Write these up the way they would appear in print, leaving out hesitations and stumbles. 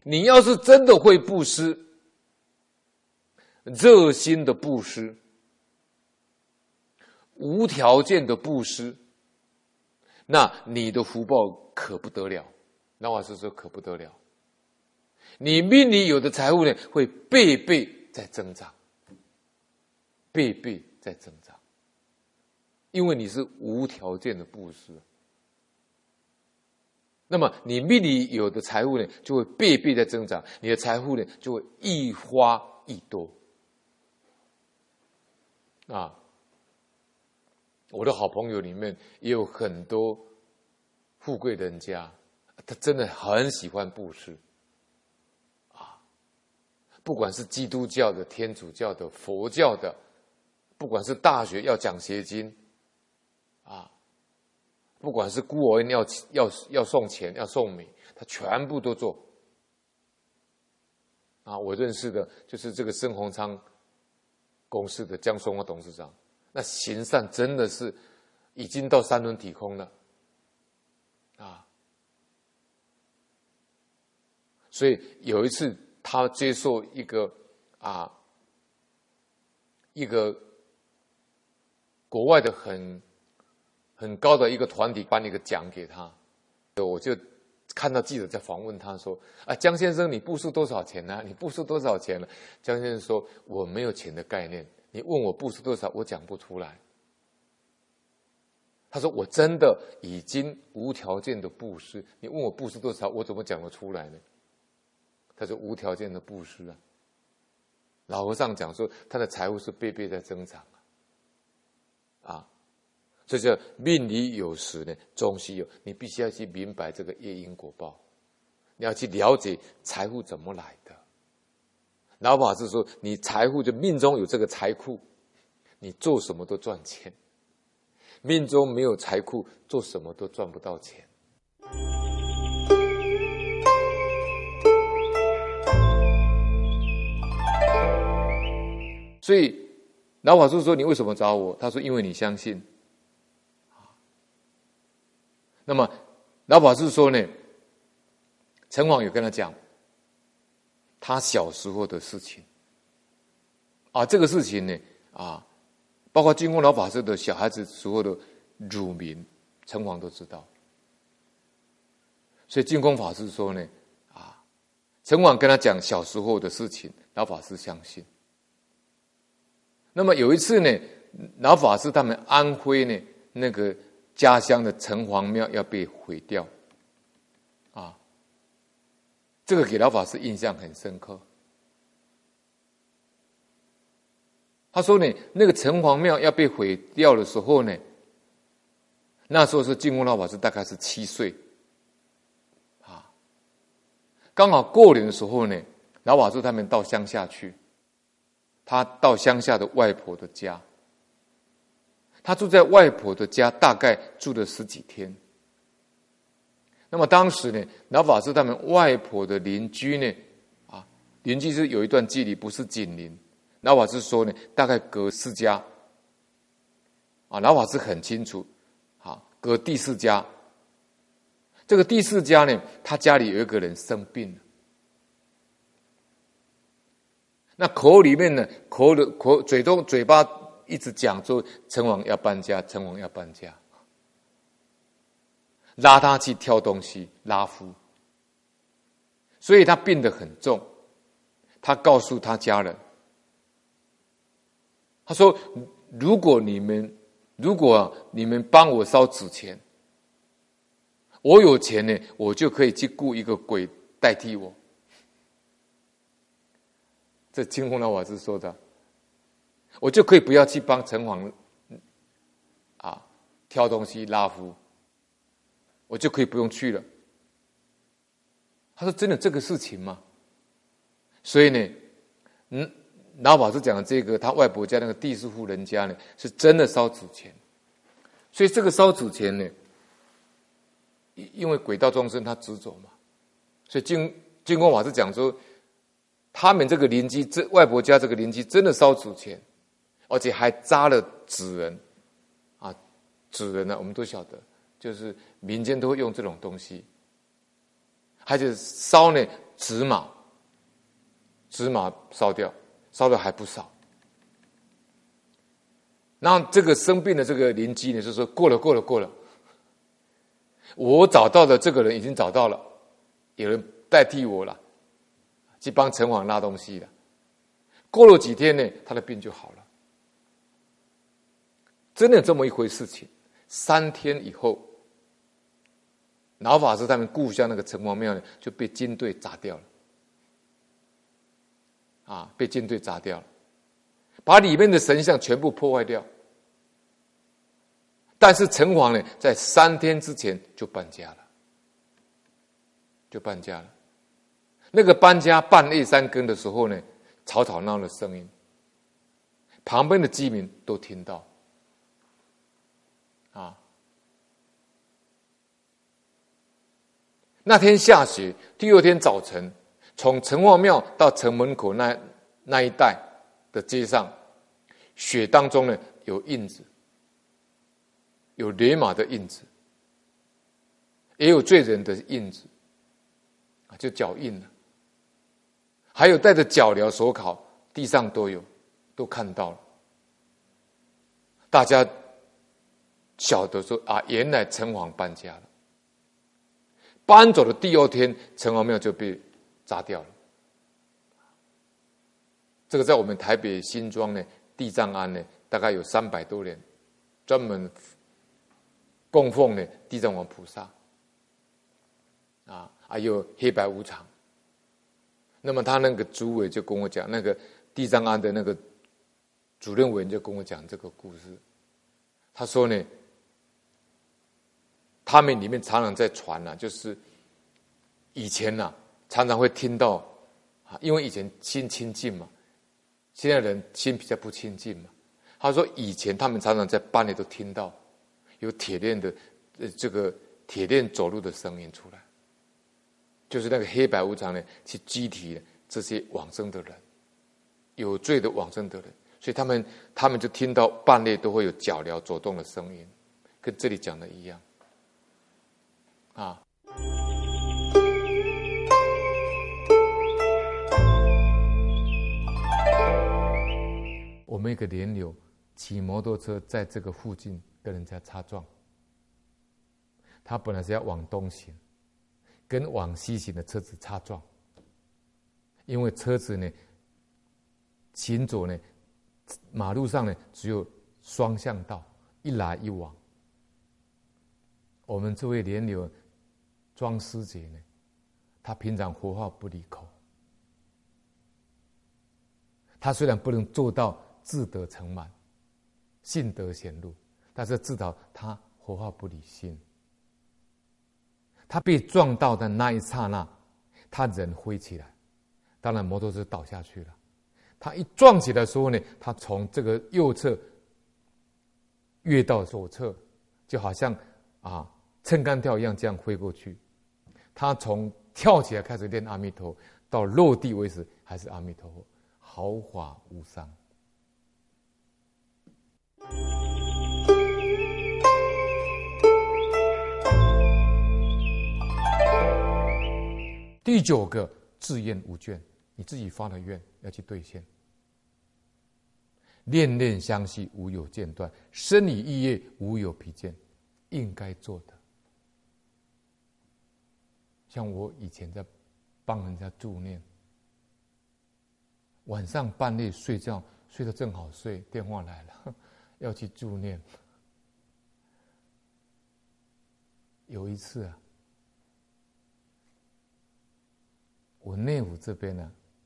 你要是真的会布施，热心的布施，无条件的布施，那你的福报可不得了。老法师说可不得了，你命里有的财富呢，会倍倍在增长，倍倍在增长，因为你是无条件的布施。那么你命里有的财富呢，就会倍倍在增长，你的财富呢，就会一花一多。我的好朋友里面也有很多富贵人家，他真的很喜欢布施不管是基督教的、天主教的、佛教的，不管是大学要讲邪经不管是孤儿院要送钱要送米，他全部都做我认识的就是这个深宏昌公司的江松华董事长，那行善真的是已经到三轮体空了所以有一次他接受一个国外的很高的一个团体颁一个奖给他，我就看到记者在访问他说江先生你布施多少钱呢？你布施多少钱了？江先生说我没有钱的概念，你问我布施多少我讲不出来。他说我真的已经无条件的布施，你问我布施多少我怎么讲得出来呢？他说无条件的布施老和尚讲说他的财富是倍倍在增长所以叫命里有时呢终须有，你必须要去明白这个业因果报，你要去了解财富怎么来的。老法师说你财富就命中有这个财库，你做什么都赚钱，命中没有财库做什么都赚不到钱。所以老法师说你为什么找我？他说因为你相信。那么老法师说呢，城隍有跟他讲他小时候的事情这个事情呢包括金光老法师的小孩子时候的乳名，城隍都知道。所以净空法师说呢城隍跟他讲小时候的事情，老法师相信。那么有一次呢，老法师他们安徽呢那个家乡的城隍庙要被毁掉这个给老法师印象很深刻。他说呢，那个城隍庙要被毁掉的时候呢，那时候是净空老法师大概是7岁刚好过年的时候呢，老法师他们到乡下去，他到乡下的外婆的家，他住在外婆的家，大概住了10几天。那么当时呢，老法师他们外婆的邻居呢邻居是有一段距离，不是紧邻。老法师说呢，大概隔4家老法师很清楚隔第4家。这个第4家呢，他家里有一个人生病了，那口里面呢嘴巴一直讲说城隍要搬家，城隍要搬家，拉他去挑东西拉夫，所以他病得很重。他告诉他家人，他说如果你们帮我烧纸钱，我有钱呢，我就可以去雇一个鬼代替我。这净空老法师说的，我就可以不要去帮城隍挑东西拉夫，我就可以不用去了。他说真的这个事情吗？所以呢老法师讲的这个他外婆家那个第4户人家呢，是真的烧纸钱。所以这个烧纸钱呢，因为鬼道众生他执着嘛，所以净空法师讲说，他们这个邻居，外婆家这个邻居真的烧纸钱，而且还扎了纸人纸人我们都晓得，就是民间都会用这种东西，而且烧呢纸马烧掉，烧的还不少。那这个生病的这个邻居呢，就说过了，我找到的这个人已经找到了，有人代替我了，去帮城隍拉东西了。过了几天呢，他的病就好了。真的有这么一回事情。3天以后，老法师他们故乡那个城隍庙呢，就被军队砸掉了。被军队砸掉了，把里面的神像全部破坏掉。但是城隍呢，在3天之前就搬家了。那个搬家半夜3更的时候呢，吵吵闹的声音，旁边的居民都听到。那天下雪，第2天早晨，从城隍庙到城门口那一带的街上，雪当中呢有印子，有野马的印子，也有罪人的印子，就脚印了。还有带着脚镣手铐，地上都有，都看到了。大家晓得说原来城隍搬家了。搬走的第2天，城隍庙就被砸掉了。这个在我们台北新庄呢，地藏庵呢，大概有300多人，专门供奉呢地藏王菩萨，还有黑白无常。那么他那个主委就跟我讲，那个地藏庵的那个主任委员就跟我讲这个故事。他说呢，他们里面常常在传就是以前常常会听到因为以前心亲近嘛，现在人心比较不亲近嘛。他说以前他们常常在半夜都听到有铁链的这个铁链走路的声音出来，就是那个黑白无常呢去击提这些往生的人，有罪的往生的人，所以他们就听到半夜都会有脚镣走动的声音，跟这里讲的一样。我们一个莲友骑摩托车在这个附近跟人家擦撞，他本来是要往东行，跟往西行的车子擦撞，因为车子呢行走呢马路上呢只有双向道，一来一往。我们这位莲友庄师姐呢，她平常佛话不离口，她虽然不能做到智德成满、信德显露，但是至少她佛话不离心。她被撞到的那一刹那，她人飞起来，当然摩托车倒下去了。她一撞起来的时候呢，她从这个右侧跃到左侧，就好像撑杆跳一样这样飞过去。他从跳起来开始念阿弥陀，到落地为止还是阿弥陀佛，毫发无伤。第9个，自愿无倦，你自己发的愿要去兑现。念念相续，无有间断；生理意业，无有疲倦，应该做的。像我以前在帮人家助念，晚上半夜睡觉，睡得正好睡，电话来了，要去助念。有一次我内府这边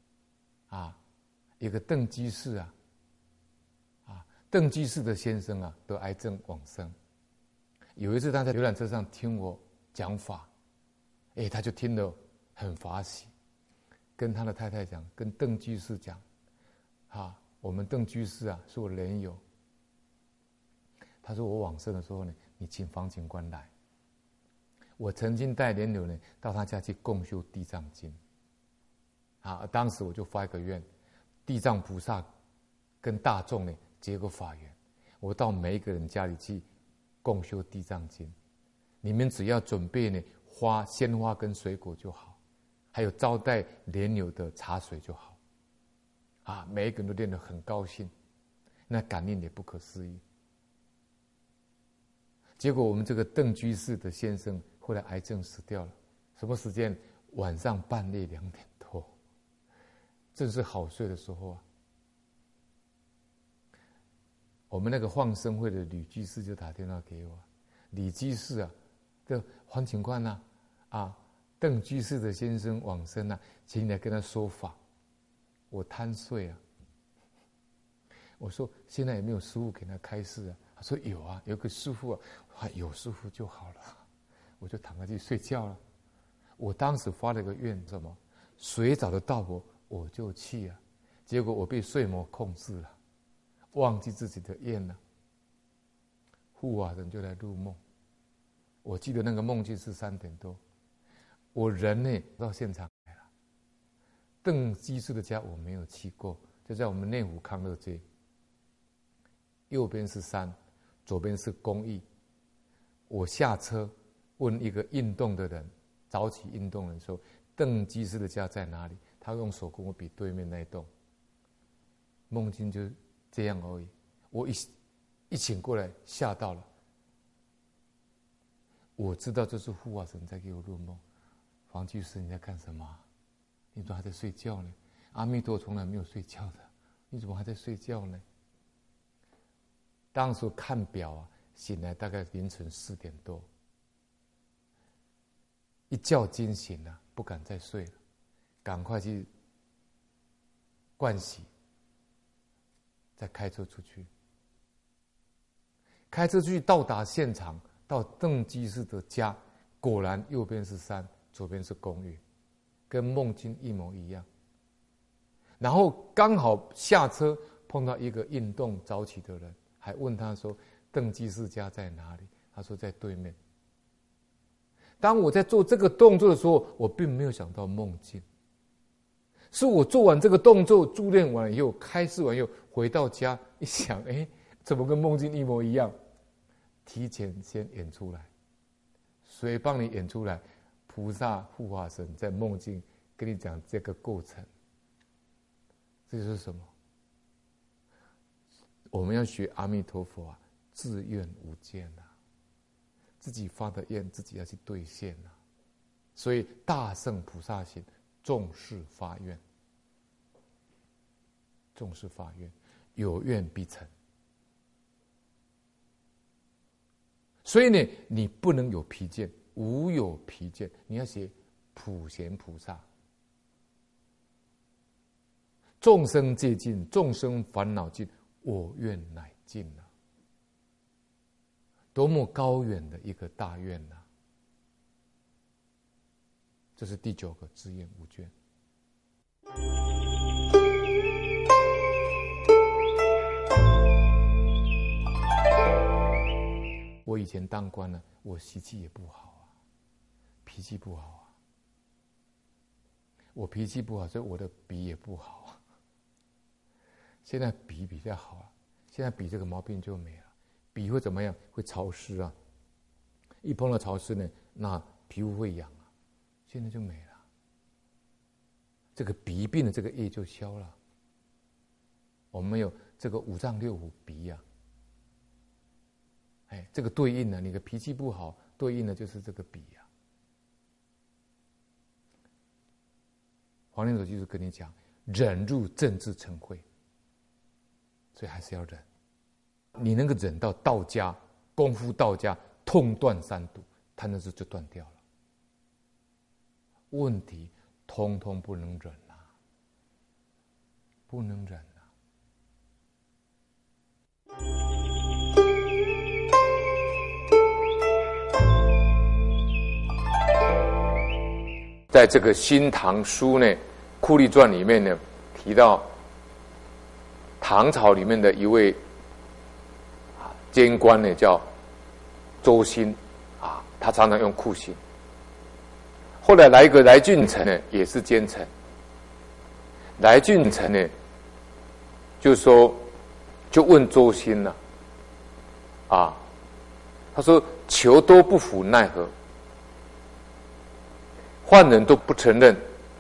一个邓居士邓居士的先生得癌症往生。有一次他在游览车上听我讲法，他就听得很法喜，跟他的太太讲，跟邓居士讲，我们邓居士是我莲友。他说我往生的时候呢，你请房警官来。我曾经带莲友呢到他家去共修地藏经，当时我就发一个愿，地藏菩萨跟大众呢结个法缘，我到每一个人家里去共修地藏经，你们只要准备呢鲜花跟水果就好， 还有招待莲友的茶水就好。啊，每一个人都练得很高兴，那感应也不可思议。结果我们这个邓居士的先生后来癌症死掉了，什么时间？晚上半夜2点多，正是好睡的时候啊。我们那个放生会的吕居士就打电话给我，李居士啊，这黄警官啊，啊，邓居士的先生往生啊，请你来跟他说法。我贪睡啊，我说现在有没有师父给他开示啊？他说有啊，有个师父啊，有师父就好了。我就躺下去睡觉了。我当时发了个愿，什么？谁找得到我就去啊。结果我被睡魔控制了，忘记自己的愿了。护法神就来入梦，我记得那个梦境是3点多，我人呢到现场来了。邓居士的家我没有去过，就在我们内湖康乐街，右边是山，左边是公寓。我下车问一个运动的人，早起运动的人说：“邓居士的家在哪里？”他用手跟我比对面那一栋。梦境就这样而已。我一醒过来，吓到了。我知道这是护法神在给我入梦。黄居士，你在干什么？你怎么还在睡觉呢？阿弥陀从来没有睡觉的，你怎么还在睡觉呢？当时看表啊，醒来大概凌晨4点多，一觉惊醒了，不敢再睡了，赶快去盥洗，再开车出去。开车出去到达现场，到邓居士的家，果然右边是山，左边是公寓，跟梦境一模一样。然后刚好下车碰到一个运动早起的人，还问他说：“邓居士家在哪里？”他说在对面。当我在做这个动作的时候，我并没有想到梦境，是我做完这个动作，助念完以后，开示完以后，回到家一想，怎么跟梦境一模一样？提前先演出来，谁帮你演出来？菩萨护法神在梦境跟你讲这个过程。这就是什么？我们要学阿弥陀佛啊，自愿无间啊，自己发的愿，自己要去兑现啊。所以大圣菩萨行，众事发愿，众事发愿，有愿必成。所以呢，你不能有疲倦，无有疲倦，你要学普贤菩萨。众生皆尽，众生烦恼尽，我愿乃尽啊！多么高远的一个大愿啊！这是第9个自愿无倦。我以前当官呢，我习气也不好啊，脾气不好啊。我脾气不好，所以我的鼻也不好啊。现在鼻比较好了，现在鼻这个毛病就没了。鼻会怎么样？会潮湿啊，一碰到潮湿呢，那皮肤会痒啊，现在就没了。这个鼻病的这个业就消了。我们有这个5脏6腑鼻啊，这个对应呢，你的脾气不好，对应的就是这个鼻啊。黄念祖就是跟你讲，忍入政治成慧。所以还是要忍，你能够忍到道家功夫，道家痛断3毒，他那是就断掉了。问题通通不能忍啊，不能忍啊。在这个《新唐书》呢，《酷吏传》里面呢，提到唐朝里面的一位监官呢，叫周兴啊，他常常用酷刑。后来来一个来俊臣呢，也是奸臣。来俊臣呢，就问周兴了，他说：“囚都不服，奈何？犯人都不承认，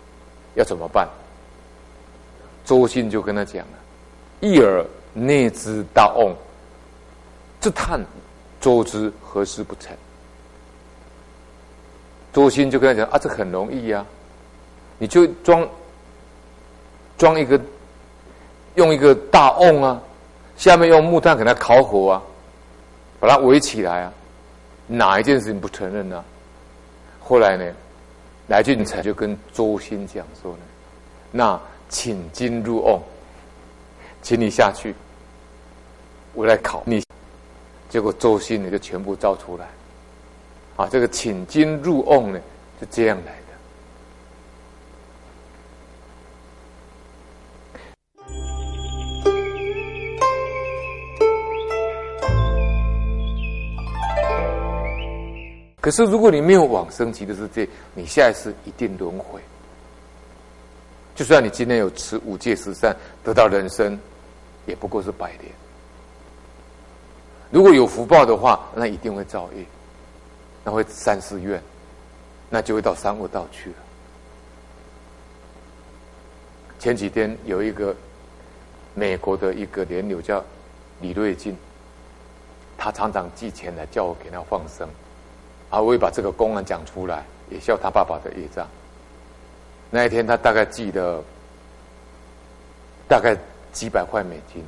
要怎么办？周兴就跟他讲了：“一尔内之大瓮，自叹周之何事不成？”周兴就跟他讲：“啊，这很容易啊，你就装一个，用一个大瓮啊，下面用木炭给它烤火啊，把它围起来啊，哪一件事情不承认呢？”后来呢，来俊才就跟周兴讲说呢：“那请金入瓮，请你下去，我来烤你。”结果周兴呢就全部照出来。啊，这个请金入瓮呢，就这样来的。可是如果你没有往生极乐世界，你下一次一定轮回。就算你今天有持五戒十善，得到人生，也不过是100年。如果有福报的话，那一定会造业，那会3、4愿，那就会到三恶道去了。前几天有一个美国的一个莲友叫李瑞金，他常常寄钱来叫我给他放生，我也把这个公案讲出来，也消他爸爸的业障。那一天他大概寄了大概几百块美金，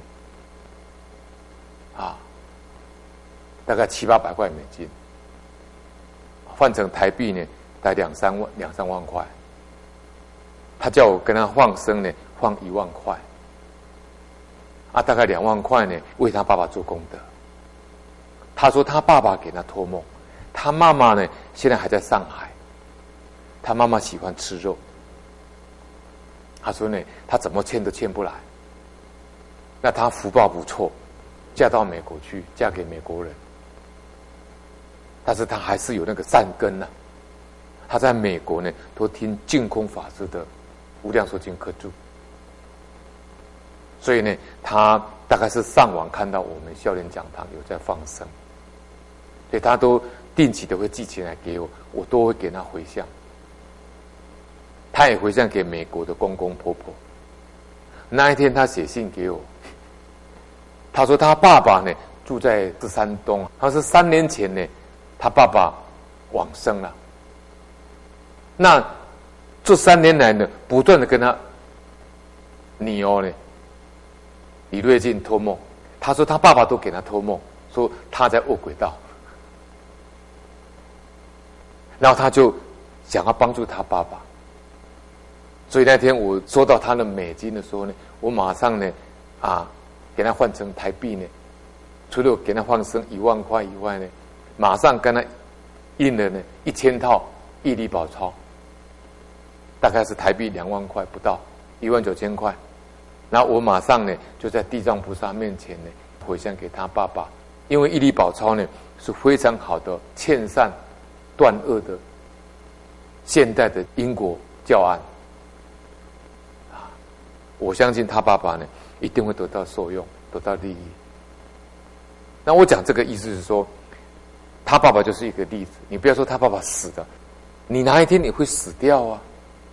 大概700、800块美金，换成台币呢，大概2、3万块。他叫我跟他放生呢，放1万块，大概2万块呢，为他爸爸做功德。他说他爸爸给他托梦，他妈妈呢现在还在上海，他妈妈喜欢吃肉。他说呢，他怎么欠都欠不来。那他福报不错，嫁到美国去，嫁给美国人。但是他还是有那个善根啊。他在美国呢，都听净空法师的《无量寿经》课注，所以呢，他大概是上网看到我们孝廉讲堂有在放生，所以他都定期的会寄钱来给我，我都会给他回向。他也回向给美国的公公婆婆。那一天他写信给我，他说他爸爸呢住在山东，他是3年前呢，他爸爸往生了。那这3年来呢，不断的跟他女儿呢李瑞金托梦，他说他爸爸都给他托梦，说他在恶鬼道，然后他就想要帮助他爸爸。所以那天我收到他的美金的时候呢，我马上呢，给他换成台币呢，除了给他放生1万块以外呢，马上跟他印了呢1000套义理宝钞，大概是台币2万块不到，19000块。然后我马上呢就在地藏菩萨面前呢回向给他爸爸，因为义理宝钞呢是非常好的劝善断恶的现代的因果教案。我相信他爸爸呢一定会得到受用，得到利益。那我讲这个意思是说，他爸爸就是一个例子。你不要说他爸爸死的，你哪一天你会死掉啊？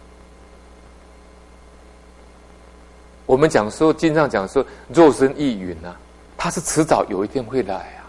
我们讲说，经常讲说肉身亦云啊，他是迟早有一天会来啊。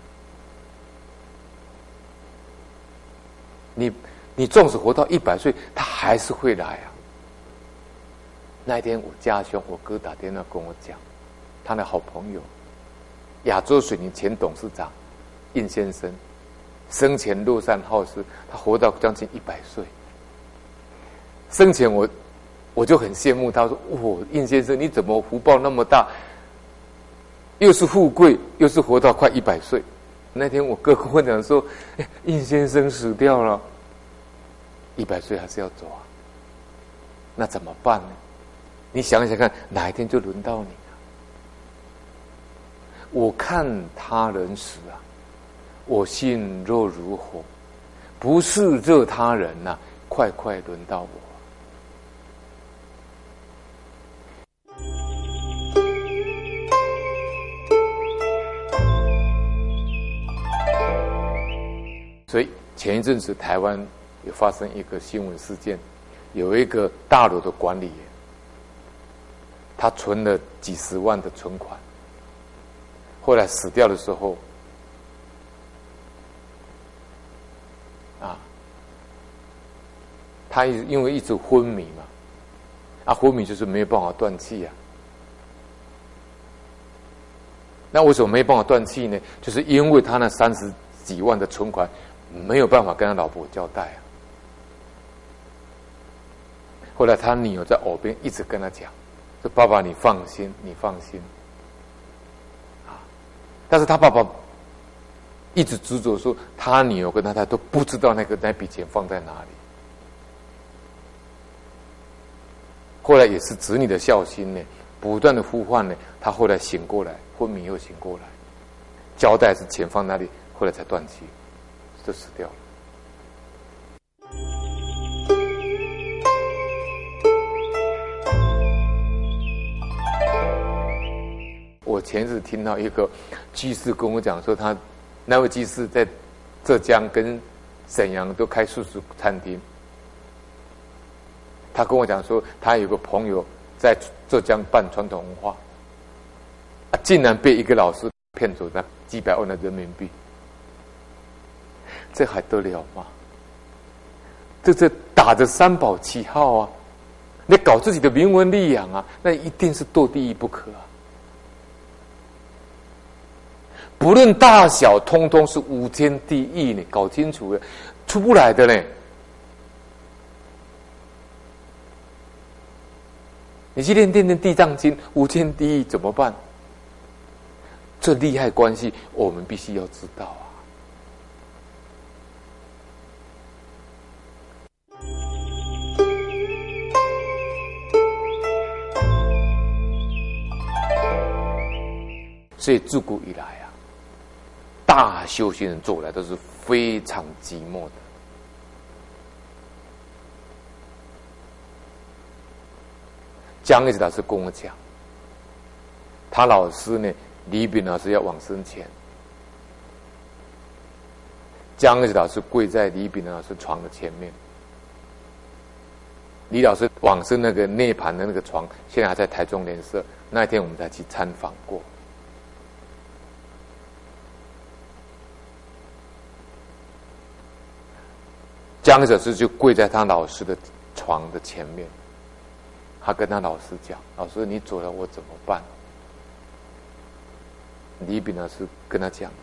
你纵使活到100岁，他还是会来啊。那一天我家兄我哥打电话跟我讲，他的好朋友亚洲水泥前董事长印先生生前乐善好施，他活到将近100岁。生前我就很羡慕他，说印先生你怎么福报那么大，又是富贵又是活到快100岁。那天我哥跟我讲说，印先生死掉了，100岁还是要走啊，那怎么办呢？你想想看，哪一天就轮到你了？我看他人死啊，我心若如火，不是热他人呐，快快轮到我。所以前一阵子台湾有发生一个新闻事件， 有一个大楼的管理员，他存了几十万的存款，后来死掉的时候，他因为一直昏迷嘛，昏迷就是没有办法断气啊。那为什么没办法断气呢？就是因为他那30几万的存款没有办法跟他老婆交代啊。后来他女儿在耳边一直跟他讲，说爸爸你放心，你放心。但是他爸爸一直执着说，他女儿跟他都不知道那笔钱放在哪里。后来也是子女的孝心呢，不断的呼唤呢，他后来醒过来，昏迷又醒过来，交代是钱放哪里，后来才断气，就死掉了。我前次听到一个居士跟我讲说，他那位居士在浙江跟沈阳都开素食餐厅。他跟我讲说，他有个朋友在浙江办传统文化，竟然被一个老师骗走了几百万的人民币，这还得了吗？这打着三宝旗号啊，你搞自己的名闻利养啊，那一定是堕地狱不可啊！不论大小，通通是无间地狱呢，搞清楚了，出不来的呢。你去念地藏经，无间地狱怎么办？这利害关系，我们必须要知道啊。所以自古以来啊，大修行人做来都是非常寂寞的。江一直老师跟我讲，他老师呢，李炳老师要往生前，江一直老师跪在李炳老师床的前面，李老师往生那个涅槃的那个床，现在还在台中联社，那一天我们才去参访过。江一直老师就跪在他老师的床的前面。他跟他老师讲：“老师，你走了，我怎么办？”李炳老师跟他讲：“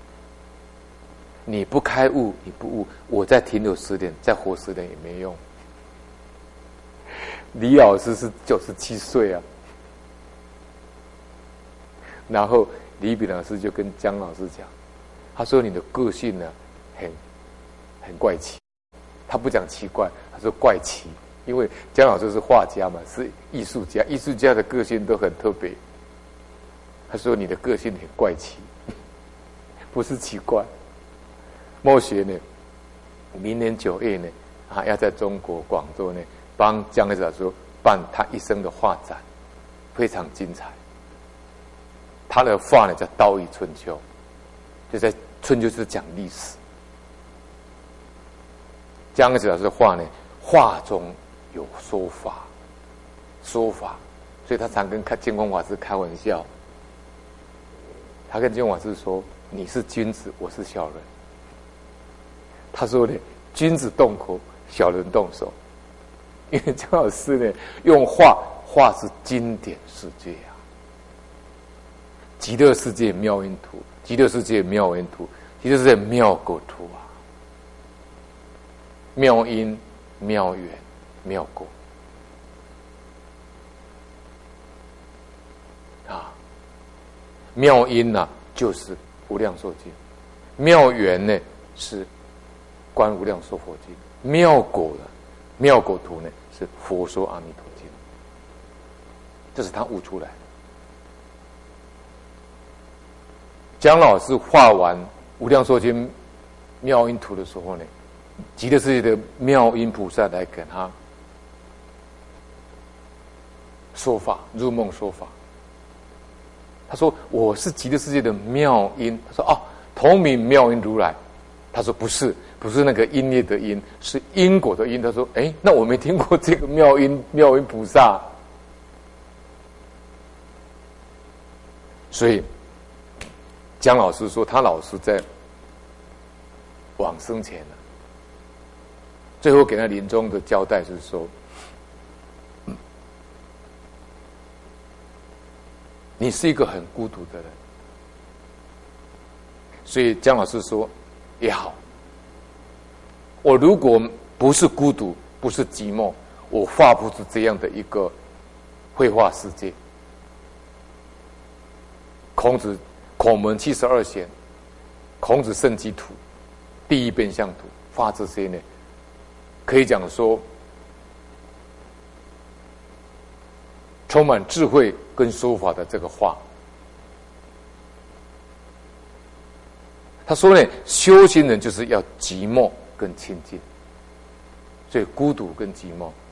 你不开悟，你不悟，我再停留10年，再活10年也没用。”李老师是97岁啊，然后李炳老师就跟江老师讲：“他说你的个性呢，很怪奇。他不讲奇怪，他说怪奇。”因为江老师是画家嘛，是艺术家，艺术家的个性都很特别。他说你的个性很怪奇，不是奇怪。莫学呢，明年9月呢，要在中国广州呢，帮江老师办他一生的画展，非常精彩。他的画呢叫《道义春秋》，就在春秋是讲历史。江老师的画呢，画中有说法，所以他常跟净空法师开玩笑。他跟净空法师说：“你是君子，我是小人。”他说呢：“君子动口，小人动手。”因为江老师呢，用画是经典世界啊，极乐世界妙音图，极乐世界妙音图，极乐世界妙果图啊，妙音、妙缘、妙果啊。妙音呢、就是无量寿经，妙缘呢是观无量寿佛经，妙果呢，妙果图呢是佛说阿弥陀经，这是他悟出来的。江老师画完无量寿经妙音图的时候呢，极乐世界的妙音菩萨来给他说法，入梦说法。他说：“我是极乐世界的妙音。”他说：“哦，同名妙音如来。” 他说不是那个音乐的音，是因果的因。他说那我没听过这个妙音菩萨。所以姜老师说，他老师在往生前呢，最后给他临终的交代是说，你是一个很孤独的人。所以姜老师说也好，我如果不是孤独，不是寂寞，我画不出这样的一个绘画世界。孔子孔门72贤，孔子圣迹图、第一变相图，画这些呢，可以讲说充满智慧跟说法的这个画。他说呢，修行人就是要寂寞跟亲近，所以孤独跟寂寞